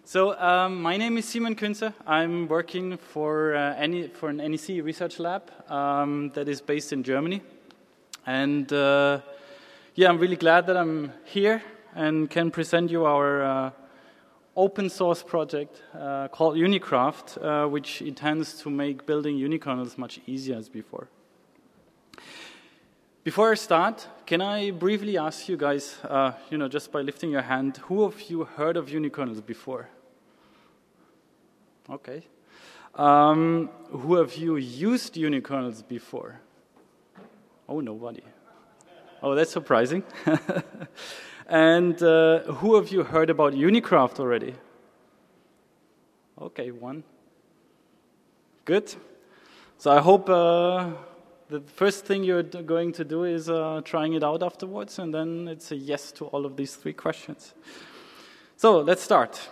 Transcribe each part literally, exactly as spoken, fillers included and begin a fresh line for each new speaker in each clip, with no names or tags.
So um, my name is Simon Künze. I'm working for uh, any for an N E C research lab um, that is based in Germany, and uh, yeah, I'm really glad that I'm here and can present you our uh, open source project uh, called Unicraft, uh, which intends to make building unikernels much easier as before. Before I start, can I briefly ask you guys, uh, you know, just by lifting your hand, who of you heard of unikernels before? Okay. Um, who of you used unikernels before? Oh, nobody. Oh, that's surprising. And uh, who of you heard about Unicraft already? Okay, one. Good. So I hope uh, the first thing you're going to do is uh, trying it out afterwards, and then it's a yes to all of these three questions. So let's start.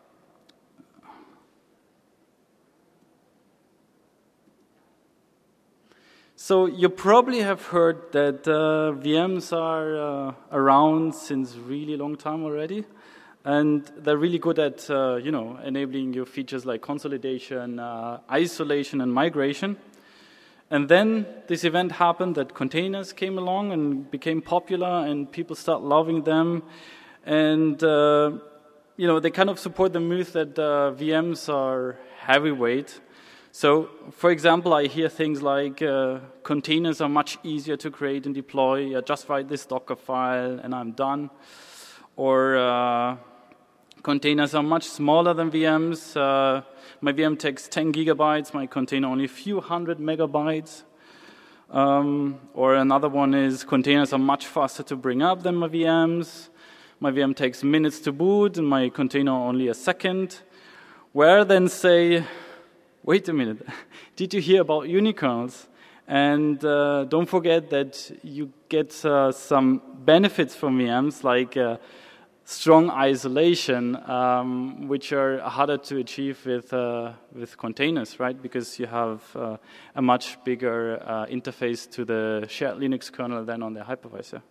So you probably have heard that uh, V Ms are uh, around since really long time already, and they're really good at uh, you know enabling you features like consolidation, uh, isolation, and migration. And then this event happened that containers came along and became popular, and people start loving them, and uh, you know they kind of support the myth that uh, V Ms are heavyweight. So, for example, I hear things like uh, containers are much easier to create and deploy. I just write this Docker file and I'm done. Or uh, containers are much smaller than V Ms. Uh, my V M takes ten gigabytes, my container only a few hundred megabytes. Um, or another one is containers are much faster to bring up than my V Ms. My V M takes minutes to boot and my container only a second. Where then say, wait a minute, did you hear about unikernels? And uh, don't forget that you get uh, some benefits from V Ms, like uh, strong isolation, um, which are harder to achieve with uh, with containers, right? Because you have uh, a much bigger uh, interface to the shared Linux kernel than on the hypervisor.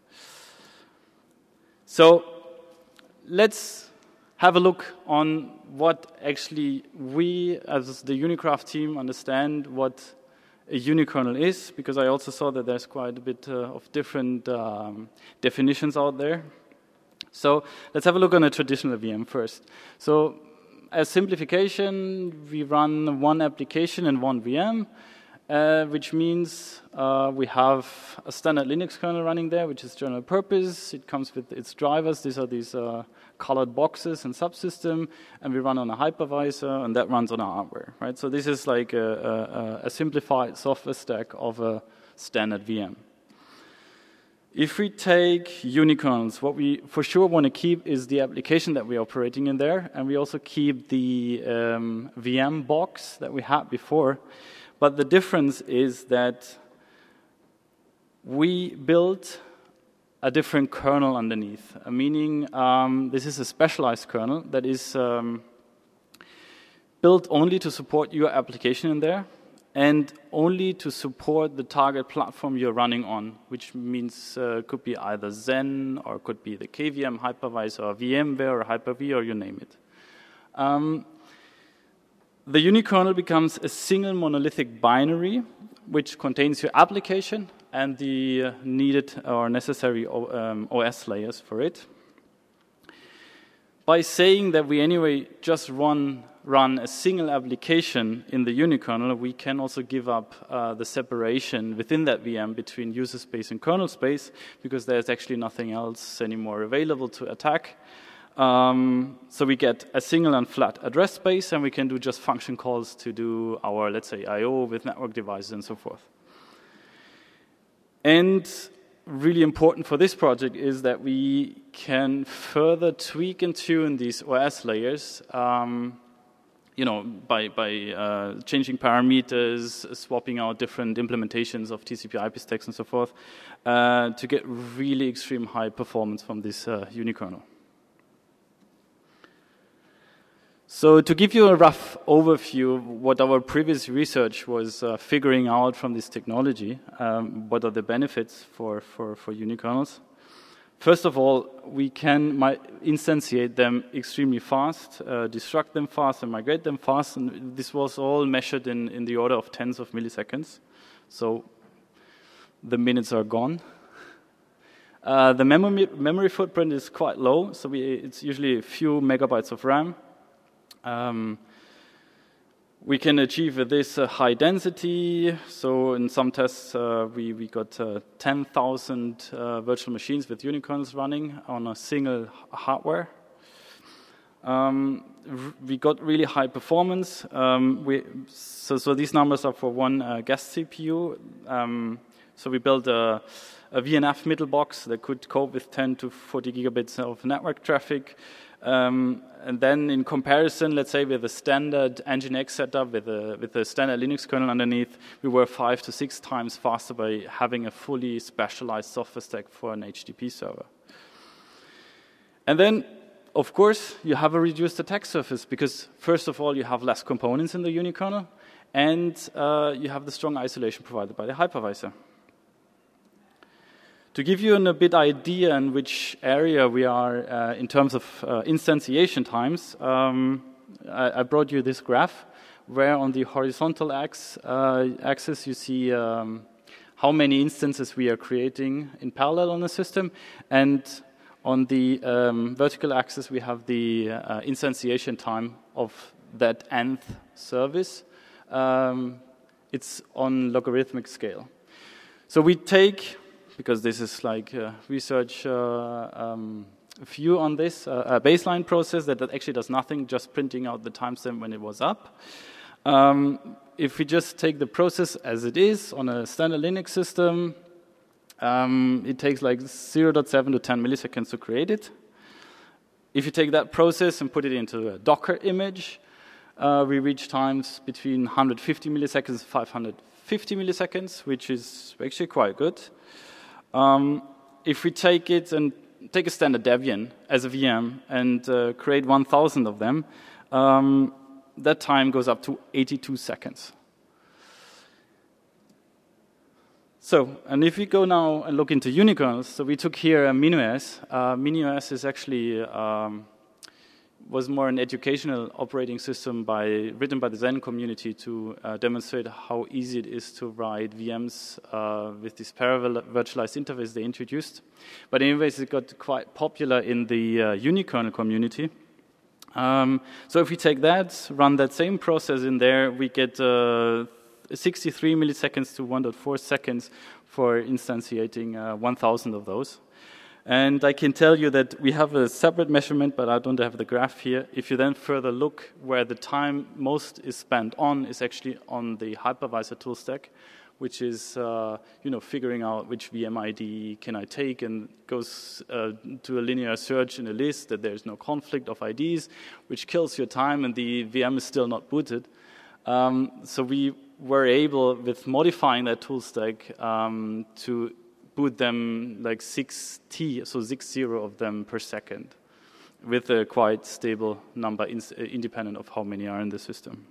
So let's have a look on what actually we, as the Unicraft team, understand what a unikernel is, because I also saw that there's quite a bit uh, of different um, definitions out there. So let's have a look on a traditional V M first. So as simplification, we run one application in one V M, uh, which means uh, we have a standard Linux kernel running there, which is general purpose. It comes with its drivers. These are these uh, colored boxes and subsystem, and we run on a hypervisor, and that runs on our hardware, right? So this is like a, a, a simplified software stack of a standard V M. If we take unikernels, what we for sure want to keep is the application that we're operating in there, and we also keep the um, V M box that we had before. But the difference is that we built a different kernel underneath, uh, meaning um, this is a specialized kernel that is um, built only to support your application in there and only to support the target platform you're running on, which means uh, could be either Zen or could be the K V M hypervisor or VMware or Hyper-V or you name it. Um, the unikernel becomes a single monolithic binary which contains your application and the uh, needed or necessary o, um, O S layers for it. By saying that we anyway just run, run a single application in the unikernel, we can also give up uh, the separation within that V M between user space and kernel space, because there's actually nothing else anymore available to attack. Um, so we get a single and flat address space, and we can do just function calls to do our, let's say, I O with network devices and so forth. And really important for this project is that we can further tweak and tune these O S layers, um, you know, by, by uh, changing parameters, swapping out different implementations of T C P I P stacks and so forth, uh, to get really extreme high performance from this uh, unikernel. So to give you a rough overview of what our previous research was uh, figuring out from this technology, um, what are the benefits for, for, for unikernels? First of all, we can instantiate them extremely fast, uh, destruct them fast, and migrate them fast. And this was all measured in, in the order of tens of milliseconds. So the minutes are gone. Uh, the memory, memory footprint is quite low, so we, it's usually a few megabytes of RAM. Um, we can achieve this uh, high density. So in some tests, uh, we, we got uh, ten thousand uh, virtual machines with unikernels running on a single hardware. Um, we got really high performance. Um, we, so, so these numbers are for one uh, guest C P U. Um, so we built a, a V N F middle box that could cope with ten to forty gigabits of network traffic. Um, and then in comparison, let's say with a standard Nginx setup, with a, with a standard Linux kernel underneath, we were five to six times faster by having a fully specialized software stack for an H T T P server. And then, of course, you have a reduced attack surface because, first of all, you have less components in the unikernel, and uh, you have the strong isolation provided by the hypervisor. To give you an, a bit idea in which area we are uh, in terms of uh, instantiation times, um, I, I brought you this graph where on the horizontal ax, uh, axis you see um, how many instances we are creating in parallel on the system, and on the um, vertical axis we have the uh, instantiation time of that nth service. Um, it's on logarithmic scale. So we take, because this is like a research uh, um, view on this, uh, a baseline process that, that actually does nothing, just printing out the timestamp when it was up. Um, if we just take the process as it is on a standard Linux system, um, it takes like zero point seven to ten milliseconds to create it. If you take that process and put it into a Docker image, uh, we reach times between one hundred fifty milliseconds and five hundred fifty milliseconds, which is actually quite good. Um, if we take it and take a standard Debian as a V M and uh, create one thousand of them, um, that time goes up to eighty-two seconds. So, and if we go now and look into unikernels, so we took here a MinOS. Uh, MinOS is actually um, was more an educational operating system by written by the Zen community to uh, demonstrate how easy it is to write V Ms uh, with this parallel virtualized interface they introduced. But anyways, it got quite popular in the uh, unikernel community. Um, so if we take that, run that same process in there, we get uh, sixty-three milliseconds to one point four seconds for instantiating uh, one thousand of those. And I can tell you that we have a separate measurement, but I don't have the graph here. If you then further look where the time most is spent on is actually on the hypervisor tool stack, which is uh, you know, figuring out which V M I D can I take, and goes uh, to a linear search in a list that there's no conflict of I Ds, which kills your time, and the V M is still not booted. Um, so we were able, with modifying that tool stack, um, to boot them like six T, so six zero of them per second, with a quite stable number, in, uh, independent of how many are in the system.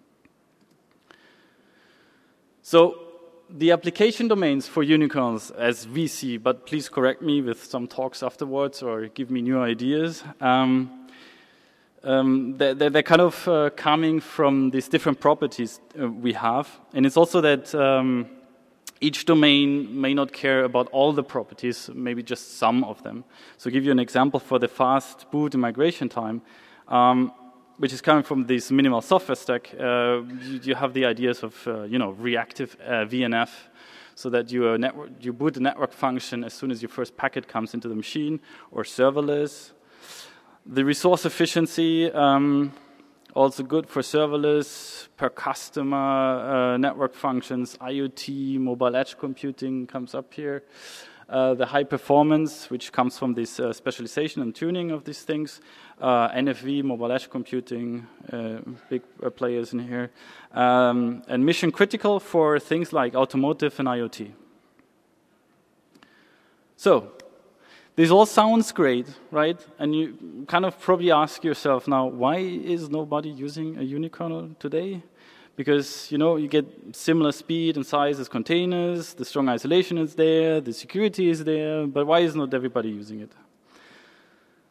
So the application domains for unikernels as we see, but please correct me with some talks afterwards or give me new ideas. Um, um, they're, they're kind of uh, coming from these different properties uh, we have. And it's also that um, each domain may not care about all the properties, maybe just some of them. So to give you an example for the fast boot and migration time, um, which is coming from this minimal software stack, uh, you, you have the ideas of uh, you know, reactive uh, V N F, so that you, uh, network, you boot the network function as soon as your first packet comes into the machine, or serverless. The resource efficiency, um, also good for serverless, per customer, uh, network functions, IoT, mobile edge computing comes up here. Uh, the high performance, which comes from this uh, specialization and tuning of these things. Uh, N F V, mobile edge computing, uh, big uh, players in here. Um, and mission critical for things like automotive and IoT. So, this all sounds great, right? And you kind of probably ask yourself now, why is nobody using a unikernel today? Because, you know, you get similar speed and size as containers, the strong isolation is there, the security is there, but why is not everybody using it?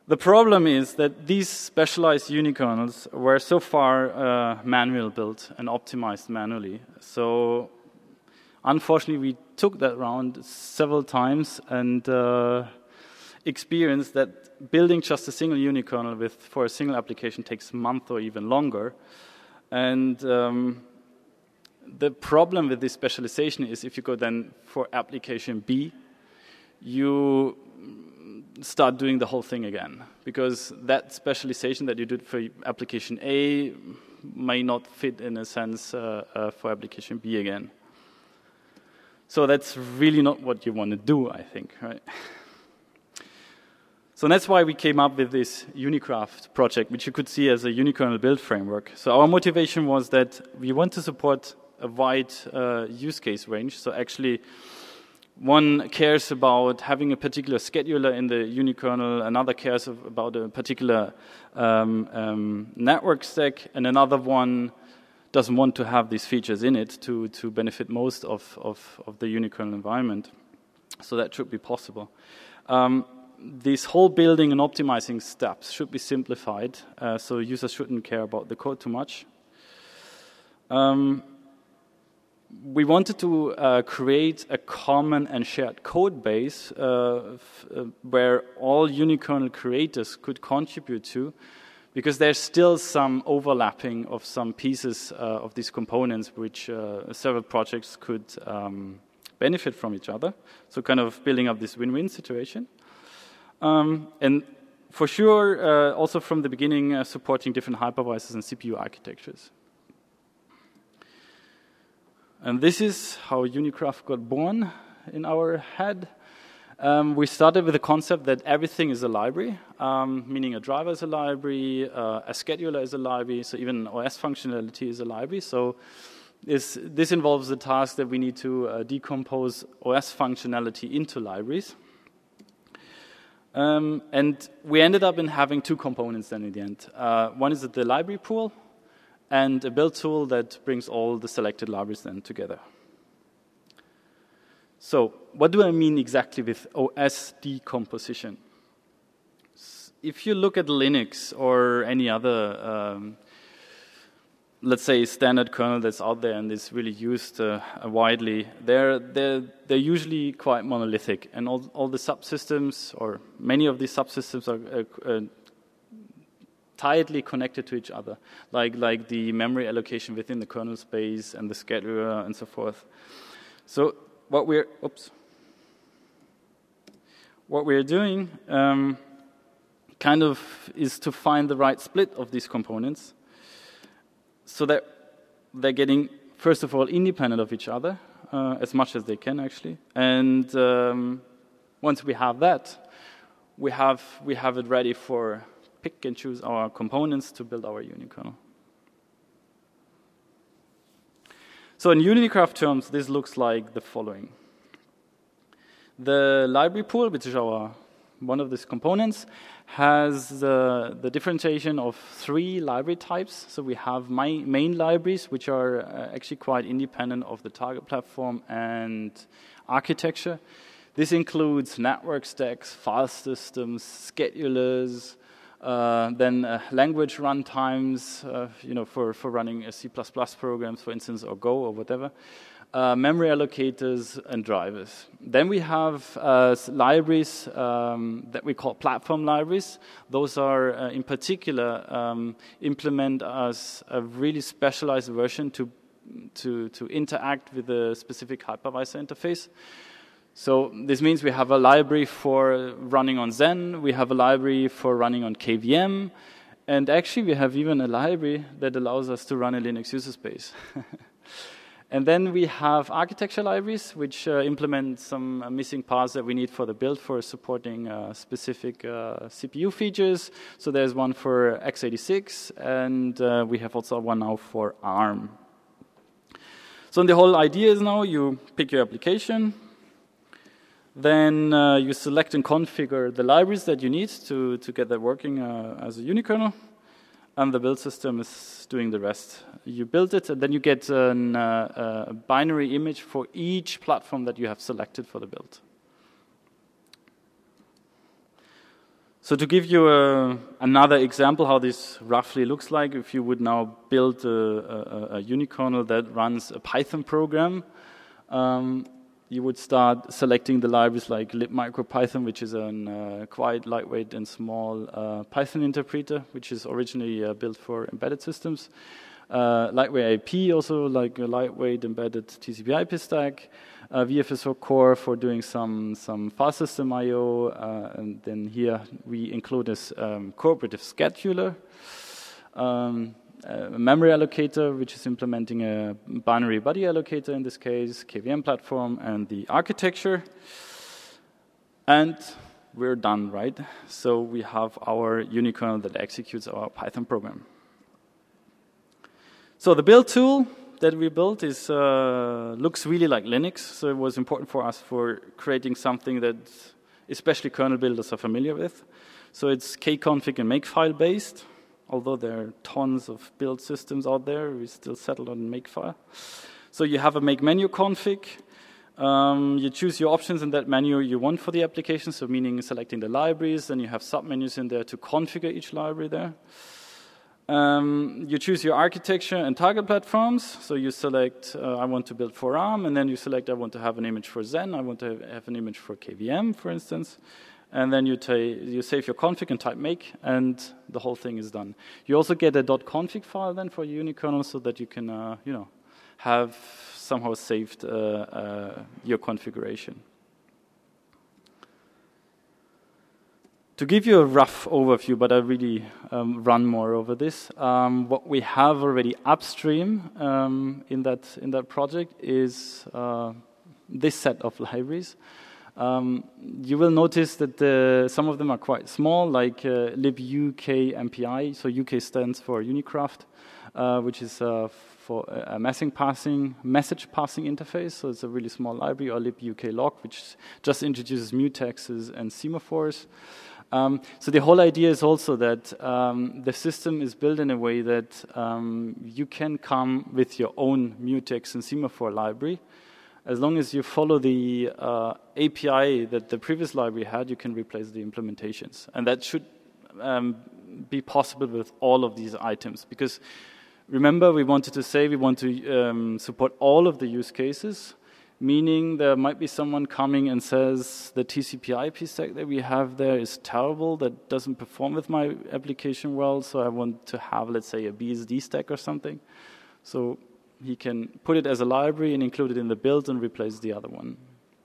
The problem is that these specialized unikernels were so far uh, manual built and optimized manually. So unfortunately, we took that round several times and uh, experienced that building just a single unikernel with for a single application takes a month or even longer. And um, the problem with this specialization is if you go then for application B, you start doing the whole thing again, because that specialization that you did for application A may not fit in a sense uh, uh, for application B again. So that's really not what you want to do, I think, right? So that's why we came up with this Unicraft project, which you could see as a unikernel build framework. So our motivation was that we want to support a wide uh, use case range. So actually, one cares about having a particular scheduler in the unikernel, another cares of, about a particular um, um, network stack, and another one doesn't want to have these features in it to, to benefit most of, of, of the unikernel environment. So that should be possible. Um, these whole building and optimizing steps should be simplified, uh, so users shouldn't care about the code too much. Um, We wanted to uh, create a common and shared code base uh, f uh, where all unikernel creators could contribute to, because there's still some overlapping of some pieces uh, of these components which uh, several projects could um, benefit from each other. So kind of building up this win-win situation. Um, and for sure, uh, also from the beginning, uh, supporting different hypervisors and C P U architectures. And this is how Unicraft got born in our head. Um, we started with the concept that everything is a library, um, meaning a driver is a library, uh, a scheduler is a library, so even O S functionality is a library. So this, this involves the task that we need to uh, decompose O S functionality into libraries. Um, and we ended up in having two components then in the end. Uh, one is the library pool, and a build tool that brings all the selected libraries then together. So what do I mean exactly with O S decomposition? If you look at Linux or any other, um, let's say, standard kernel that's out there and is really used uh, widely, they're, they're, they're usually quite monolithic. And all, all the subsystems, or many of these subsystems are uh, uh, tightly connected to each other, like, like the memory allocation within the kernel space and the scheduler and so forth. So what we're, oops, what we're doing um, kind of is to find the right split of these components so that they're getting, first of all, independent of each other, uh, as much as they can actually. And um, once we have that, we have, we have it ready for pick and choose our components to build our unikernel. So in Unicraft terms, this looks like the following. The library pool, which is our one of these components, has uh, the differentiation of three library types. So we have my main libraries, which are uh, actually quite independent of the target platform and architecture. This includes network stacks, file systems, schedulers, Uh, then uh, language runtimes, uh, you know, for, for running a C plus plus programs, for instance, or Go or whatever, uh, memory allocators and drivers. Then we have uh, libraries um, that we call platform libraries. Those are, uh, in particular, um, implement as a really specialized version to, to, to interact with a specific hypervisor interface. So this means we have a library for running on Zen, we have a library for running on K V M, and actually we have even a library that allows us to run a Linux user space. And then we have architecture libraries, which uh, implement some uh, missing parts that we need for the build for supporting uh, specific uh, C P U features. So there's one for x eighty-six, and uh, we have also one now for ARM. So the whole idea is now you pick your application, then uh, you select and configure the libraries that you need to, to get that working uh, as a unikernel, and the build system is doing the rest. You build it, and then you get an, uh, a binary image for each platform that you have selected for the build. So to give you a, another example how this roughly looks like, if you would now build a, a, a unikernel that runs a Python program, um, you would start selecting the libraries like libmicropython, which is a uh, quite lightweight and small uh, Python interpreter, which is originally uh, built for embedded systems. Uh, lightweight I P, also like a lightweight embedded T C P I P stack. Uh, V F S four core for doing some some file system I O, uh, and then here we include this um, cooperative scheduler, um, a memory allocator, which is implementing a binary body allocator in this case, K V M platform, and the architecture. And we're done, right? So we have our unikernel that executes our Python program. So the build tool that we built is uh, looks really like Linux, so it was important for us for creating something that especially kernel builders are familiar with. So it's kconfig and makefile based, although there are tons of build systems out there, we still settled on makefile. So you have a make menu config, um, you choose your options in that menu you want for the application, so meaning selecting the libraries, then you have submenus in there to configure each library there. Um, you choose your architecture and target platforms. So you select, uh, I want to build for ARM, and then you select, I want to have an image for Zen, I want to have, have an image for K V M, for instance. And then you, you save your config and type make, and the whole thing is done. You also get a .config file then for your unikernel so that you can, uh, you know, have somehow saved uh, uh, your configuration. To give you a rough overview, but I really um, run more over this, um, what we have already upstream um, in that in that project is uh, this set of libraries. Um, you will notice that the, some of them are quite small, like uh, libukmpi, so U K stands for Unicraft, uh, which is uh, for a message passing, message passing interface, so it's a really small library, or libuklog, which just introduces mutexes and semaphores. Um, so the whole idea is also that um, the system is built in a way that um, you can come with your own mutex and semaphore library. As long as you follow the uh, A P I that the previous library had, you can replace the implementations. And that should um, be possible with all of these items. Because remember, we wanted to say we want to um, support all of the use cases, meaning there might be someone coming and says the T C P I P stack that we have there is terrible, that doesn't perform with my application well, so I want to have, let's say, a B S D stack or something. So he can put it as a library and include it in the build and replace the other one.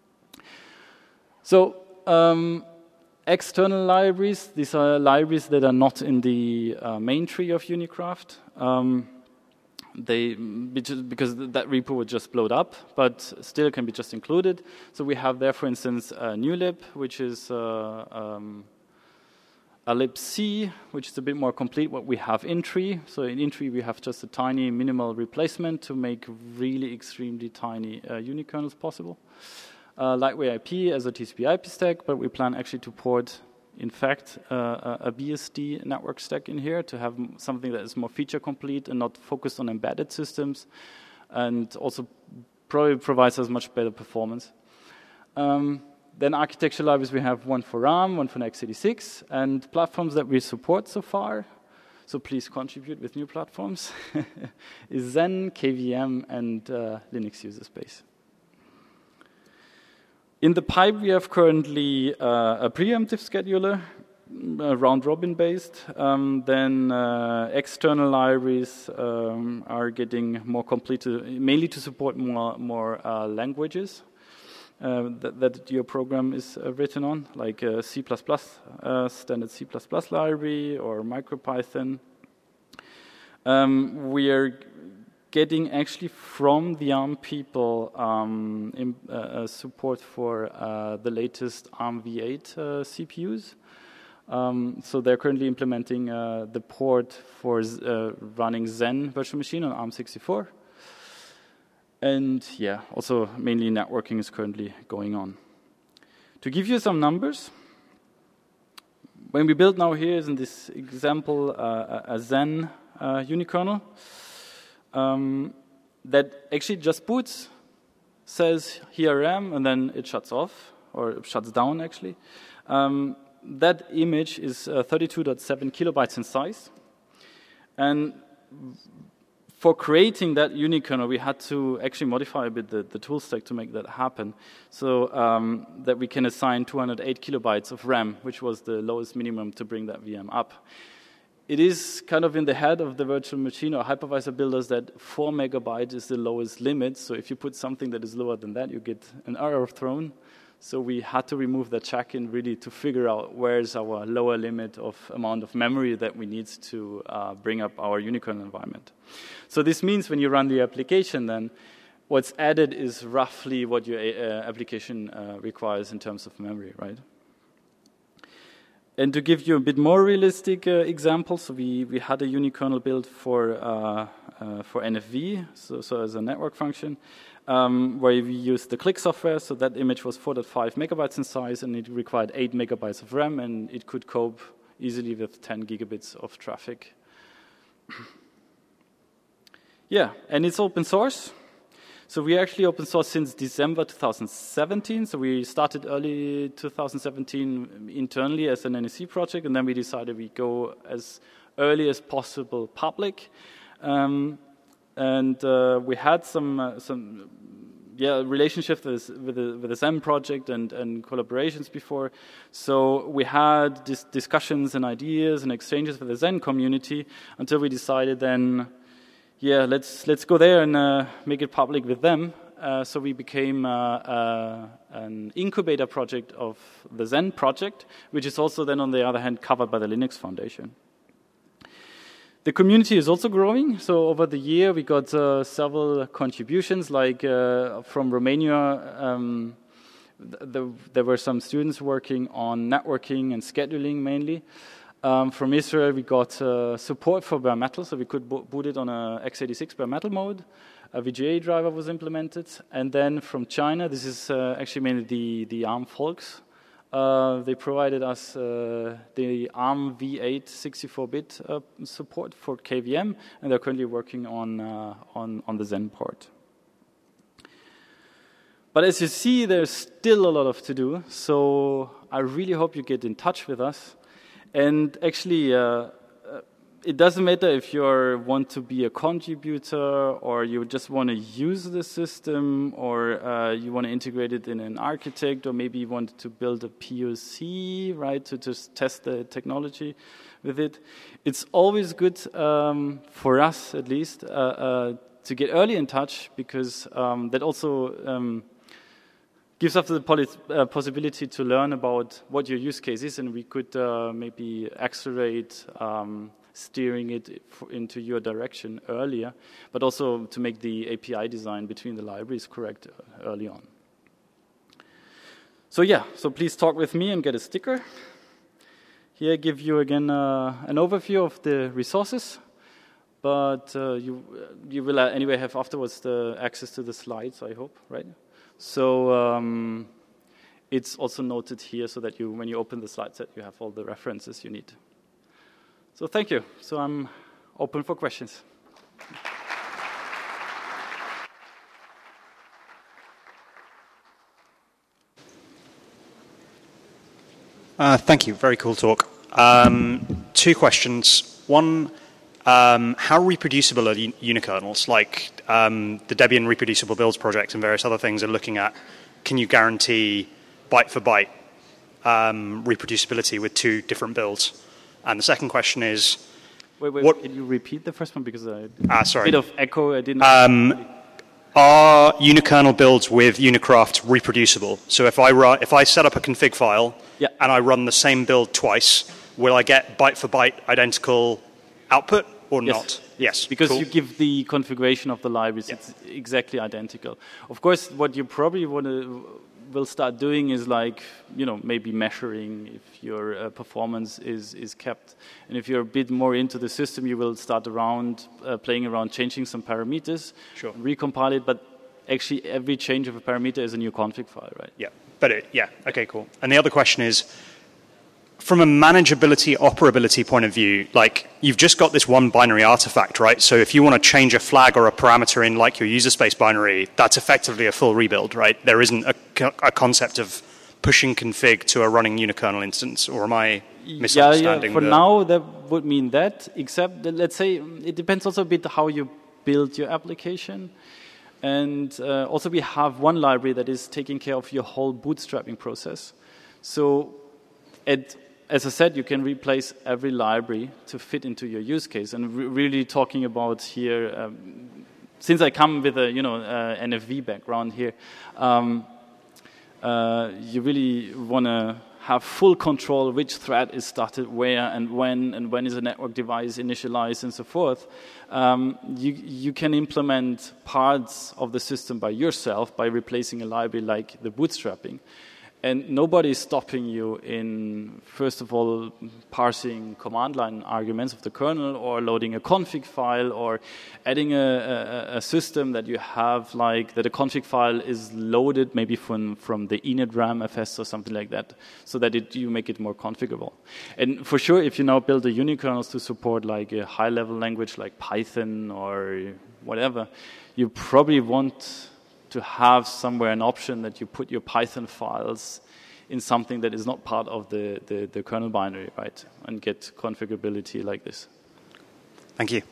So um, external libraries, these are libraries that are not in the uh, main tree of Unicraft. Um, They, because that repo would just blow up, but still can be just included. So we have there, for instance, uh, newlib, which is uh, um, a libc, which is a bit more complete what we have in tree. So in in tree we have just a tiny minimal replacement to make really extremely tiny uh, unikernels possible. Uh, lightweight I P as a T C P I P stack, but we plan actually to port, in fact, uh, a B S D network stack in here to have something that is more feature complete and not focused on embedded systems, and also probably provides us much better performance. Um, then architecture libraries, we have one for ARM, one for x eighty-six, and platforms that we support so far, so please contribute with new platforms, is Zen, K V M, and uh, Linux user space. In the pipe, we have currently uh, a preemptive scheduler, uh, round-robin based. Um, then uh, external libraries um, are getting more complete, to, mainly to support more, more uh, languages uh, that, that your program is uh, written on, like uh, C plus plus, uh, standard C plus plus library, or MicroPython. Um, we are getting actually from the ARM people um, in, uh, support for uh, the latest ARM v eight uh, C P Us. Um, so they're currently implementing uh, the port for uh, running Zen virtual machine on ARM sixty-four. And yeah, also mainly networking is currently going on. To give you some numbers, when we build now here is in this example uh, a Zen uh, unikernel, Um, that actually just boots, says here I am, and then it shuts off, or it shuts down actually. Um, that image is uh, thirty-two point seven kilobytes in size. And for creating that unikernel, we had to actually modify a bit the, the tool stack to make that happen. So um, that we can assign two hundred eight kilobytes of RAM, which was the lowest minimum to bring that V M up. It is kind of in the head of the virtual machine or hypervisor builders that four megabytes is the lowest limit. So if you put something that is lower than that, you get an error thrown. So we had to remove that check-in really to figure out where's our lower limit of amount of memory that we need to uh, bring up our unikernel environment. So this means when you run the application, then what's added is roughly what your uh, application uh, requires in terms of memory, right? And to give you a bit more realistic uh, example, so we, we had a unikernel built for uh, uh, for N F V, so, so as a network function, um, where we used the Click software. So that image was four point five megabytes in size, and it required eight megabytes of RAM, and it could cope easily with ten gigabits of traffic. Yeah, and it's open source. So we actually open source since December two thousand seventeen. So we started early two thousand seventeen internally as an N S C project, and then we decided we go as early as possible public. Um, and uh, we had some uh, some yeah relationships with with the, with the Zen project and and collaborations before. So we had dis discussions and ideas and exchanges with the Zen community until we decided then. Yeah, let's let's go there and uh, make it public with them. Uh, so we became uh, uh, an incubator project of the Zen project, which is also then on the other hand covered by the Linux Foundation. The community is also growing. So over the year we got uh, several contributions, like uh, from Romania. Um, th th there were some students working on networking and scheduling mainly. Um, from Israel, we got uh, support for bare metal, so we could bo boot it on a x eighty-six bare metal mode. A V G A driver was implemented. And then from China, this is uh, actually mainly the, the ARM folks. Uh, they provided us uh, the ARM V eight sixty-four bit uh, support for K V M, and they're currently working on, uh, on, on the Zen port. But as you see, there's still a lot of to do, so I really hope you get in touch with us. And actually, uh, uh, it doesn't matter if you want to be a contributor or you just want to use the system or uh, you want to integrate it in an architect or maybe you want to build a P O C, right, to just test the technology with it. It's always good um, for us, at least, uh, uh, to get early in touch because um, that also um, gives us the uh, possibility to learn about what your use case is, and we could uh, maybe accelerate um, steering it into your direction earlier, but also to make the A P I design between the libraries correct early on. So yeah, so please talk with me and get a sticker. Here I give you again uh, an overview of the resources, but uh, you, you will anyway have afterwards the access to the slides, I hope, right? So um, it's also noted here so that you, when you open the slide set, you have all the references you need. So thank you. So I'm open for questions.
Uh, thank you. Very cool talk. Um, two questions. One, um, how reproducible are unikernels? Like um, the Debian reproducible builds project and various other things are looking at, can you guarantee byte for byte um, reproducibility with two different builds? And the second question is,
wait, wait,
what,
can you repeat the first one because I
ah, sorry.
a bit of echo. I didn't.
Um, are unikernel builds with Unicraft reproducible? So if I run, if I set up a config file
yeah.
and I run the same build twice, will I get byte for byte identical output or
yes.
not? Yes,
because
cool.
you give the configuration of the libraries, yeah. It's exactly identical. Of course, what you probably want to will start doing is like, you know, maybe measuring if your uh, performance is, is kept. And if you're a bit more into the system, you will start around, uh, playing around, changing some parameters,
sure.
recompile it, but actually every change of a parameter is a new config file, right?
Yeah, but it, yeah, okay, cool. And the other question is, from a manageability, operability point of view, like you've just got this one binary artifact, right? So if you want to change a flag or a parameter in like your user space binary, that's effectively a full rebuild, right? There isn't a, a concept of pushing config to a running unikernel instance, or am I misunderstanding?
Yeah, yeah. For
the...
now, that would mean that, except that, let's say, it depends also a bit how you build your application. And uh, also we have one library that is taking care of your whole bootstrapping process. So, at, as I said, you can replace every library to fit into your use case. And re really talking about here, um, since I come with a you know uh, N F V background here, um, uh, you really want to have full control which thread is started where and when, and when is a network device initialized and so forth. Um, you, you can implement parts of the system by yourself by replacing a library like the bootstrapping. And nobody is stopping you in, first of all, parsing command line arguments of the kernel, or loading a config file, or adding a, a, a system that you have, like that a config file is loaded maybe from, from the init RAM F S or something like that, so that it, you make it more configurable. And for sure, if you now build the unikernels to support like a high-level language like Python or whatever, you probably want to have somewhere an option that you put your Python files in something that is not part of the, the, the kernel binary, right? And get configurability like this.
Thank you.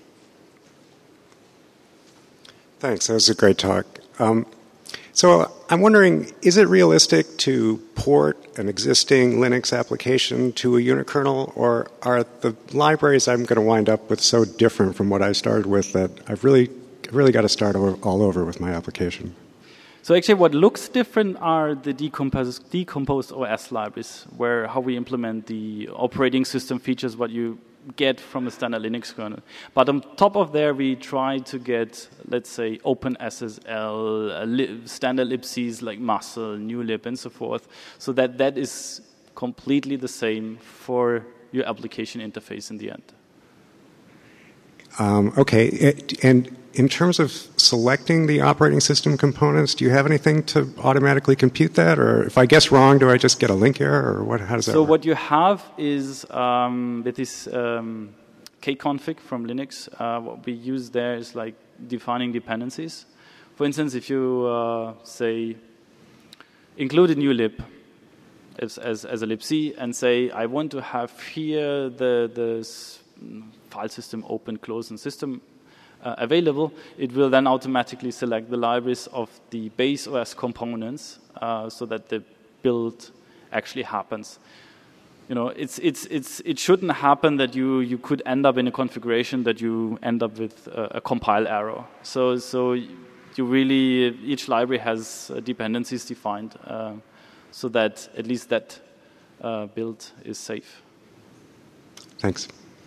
Thanks. That was a great talk. Um, so I'm wondering, is it realistic to port an existing Linux application to a unikernel, or are the libraries I'm going to wind up with so different from what I started with that I've really, really got to start over, all over with my application?
So actually what looks different are the decomposed, decomposed O S libraries, where how we implement the operating system features, what you get from a standard Linux kernel. But on top of there, we try to get, let's say, OpenSSL, uh, li standard libcs like Muscle, NewLib, and so forth, so that that is completely the same for your application interface in the end.
Um, okay, it, and in terms of selecting the operating system components, do you have anything to automatically compute that? Or if I guess wrong, do I just get a link error? Or what? How does that
so
work?
So what you have is, um, with this um, kconfig from Linux, uh, what we use there is like defining dependencies. For instance, if you uh, say, include a new lib as, as, as a libc, and say, I want to have here the, the file system open, close, and system uh, available, it will then automatically select the libraries of the base O S components uh, so that the build actually happens. You know, it's, it's, it's, it shouldn't happen that you, you could end up in a configuration that you end up with a, a compile error. So, so you really, each library has uh, dependencies defined uh, so that at least that uh, build is safe.
Thanks.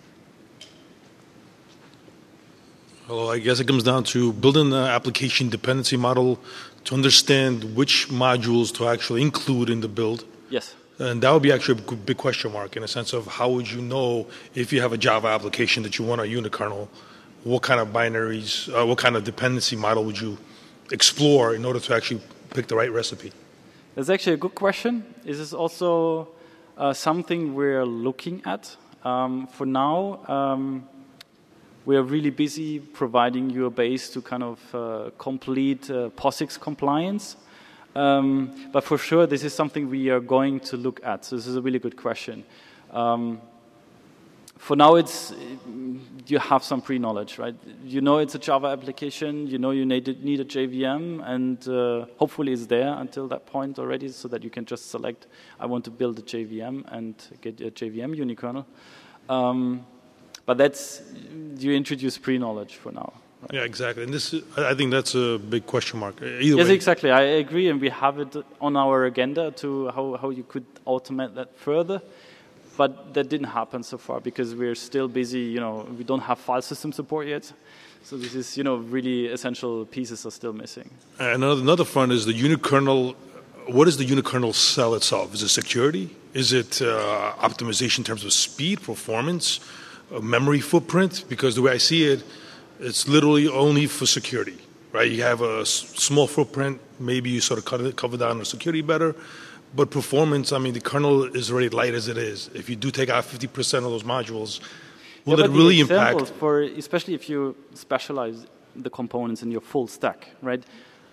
Well, I guess it comes down to building an application dependency model to understand which modules to actually include in the build.
Yes.
And that would be actually a big question mark in a sense of how would you know if you have a Java application that you want a unikernel, what kind of binaries, uh, what kind of dependency model would you explore in order to actually pick the right recipe?
That's actually a good question. This is also uh, something we're looking at. Um, for now, um, we are really busy providing you a base to kind of uh, complete uh, POSIX compliance. Um, but for sure, this is something we are going to look at. So this is a really good question. Um, for now, it's you have some pre-knowledge, right? You know it's a Java application. You know you need, need a J V M, and uh, hopefully it's there until that point already, so that you can just select, I want to build a J V M and get a J V M unikernel. Um, but that's, you introduce pre-knowledge for now. Right?
Yeah, exactly. And this, is, I think that's a big question mark. Either
yes,
way.
exactly. I agree, and we have it on our agenda to how, how you could automate that further. But that didn't happen so far because we're still busy. You know, we don't have file system support yet. So this is, you know, really essential pieces are still missing.
And another, another front is the unikernel. What does the unikernel sell itself? Is it security? Is it uh, optimization in terms of speed, performance, uh, memory footprint? Because the way I see it, it's literally only for security, right? You have a s small footprint. Maybe you sort of cut it, cover down the security better. But performance, I mean, the kernel is already light as it is. If you do take out fifty percent of those modules, will
yeah,
it really impact?
For, especially if you specialize the components in your full stack, right?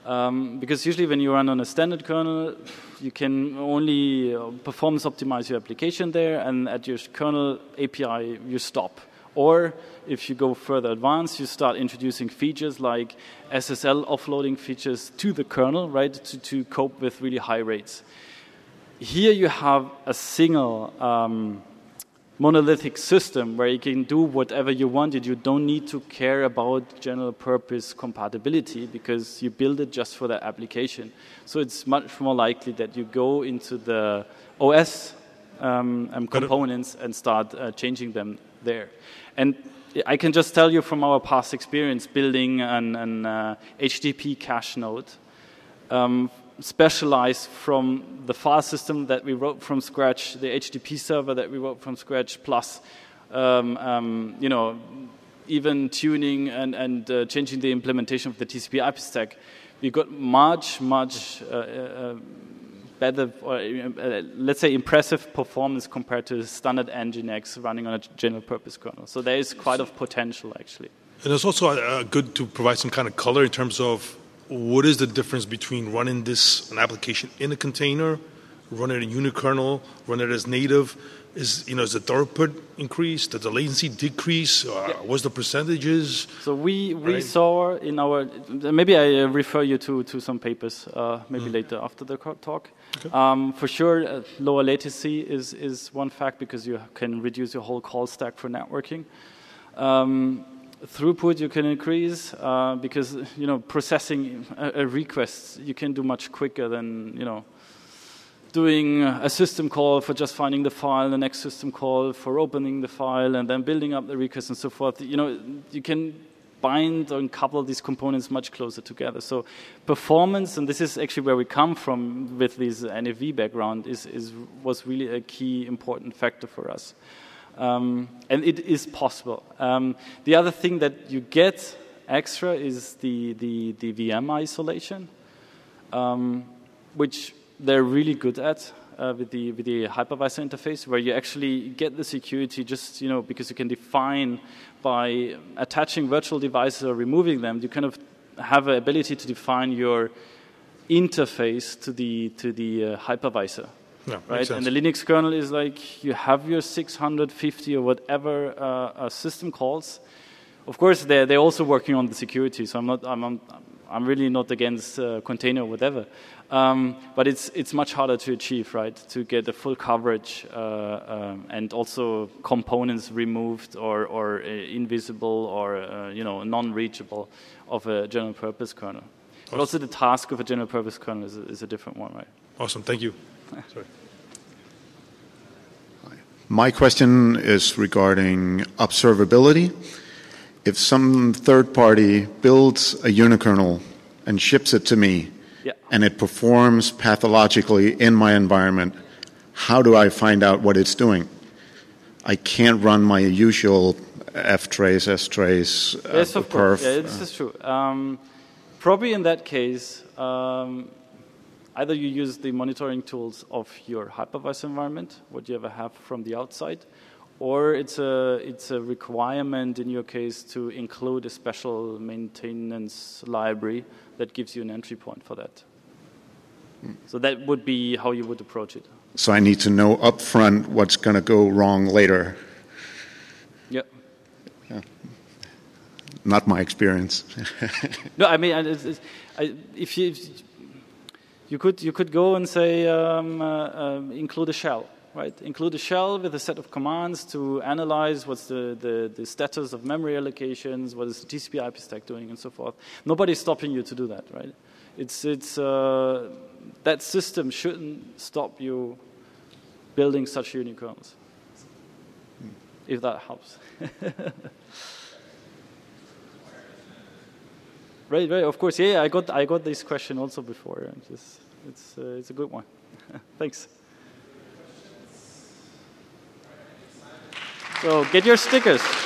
Um, because usually when you run on a standard kernel, you can only uh, performance optimize your application there, and at your kernel A P I, you stop. Or if you go further advanced, you start introducing features like S S L offloading features to the kernel, right, to, to cope with really high rates. Here you have a single um, monolithic system where you can do whatever you wanted. You don't need to care about general purpose compatibility because you build it just for that application. So it's much more likely that you go into the O S um, um, components and start uh, changing them there. And I can just tell you from our past experience building an, an uh, H T T P cache node, um, specialized from the file system that we wrote from scratch, the H T T P server that we wrote from scratch, plus, um, um, you know, even tuning and, and uh, changing the implementation of the T C P I P stack. We got much, much uh, uh, better, or uh, let's say impressive performance compared to standard Nginx running on a general purpose kernel. So there is quite a potential, actually.
And it's also uh, good to provide some kind of color in terms of what is the difference between running this an application in a container, running it in unikernel, running it as native? Is you know is the throughput increase? Does the latency decrease? Uh, yeah. What's the percentages?
So we we
right?
saw in our maybe I refer you to to some papers uh, maybe mm. later after the talk. Okay. Um, for sure, uh, lower latency is is one fact because you can reduce your whole call stack for networking. Um, Throughput you can increase uh, because you know processing a, a request you can do much quicker than you know doing a system call for just finding the file, the next system call for opening the file, and then building up the request and so forth. You know you can bind and couple these components much closer together. So performance, and this is actually where we come from with this N F V background, is is was really a key important factor for us. Um, and it is possible. Um, the other thing that you get extra is the, the, the V M isolation, um, which they're really good at uh, with the with the hypervisor interface, where you actually get the security just you know because you can define by attaching virtual devices or removing them. You kind of have the ability to define your interface to the to the uh, hypervisor.
Yeah,
right, and the Linux kernel is like you have your six hundred fifty or whatever uh, uh, system calls. Of course, they're they're also working on the security. So I'm not I'm I'm, I'm really not against uh, container or whatever, um, but it's it's much harder to achieve, right? To get the full coverage uh, um, and also components removed or or uh, invisible or uh, you know non-reachable of a general purpose kernel. But also the task of a general purpose kernel is a, is a different one, right?
Awesome, thank you. Sorry.
My question is regarding observability. If some third party builds a unikernel and ships it to me, yeah. and it performs pathologically in my environment, how do I find out what it's doing? I can't run my usual ftrace, strace, uh,
yes, of
perf.
course. Yeah, this is true. Um, probably in that case, um, either you use the monitoring tools of your hypervisor environment, what you ever have from the outside, or it's a it's a requirement in your case to include a special maintenance library that gives you an entry point for that. Hmm. So that would be how you would approach it.
So I need to know upfront what's going to go wrong later.
Yep.
Yeah. Not my experience.
No, I mean, it's, it's, I, if you. If You could you could go and say um, uh, uh, include a shell, right? Include a shell with a set of commands to analyze what's the, the, the status of memory allocations, what is the T C P I P stack doing, and so forth. Nobody's stopping you to do that, right? It's it's uh, that system shouldn't stop you building such unikernels, if that helps. Right, right. Of course, yeah. I got, I got this question also before. And just, it's, uh, it's a good one. Thanks. So get your stickers.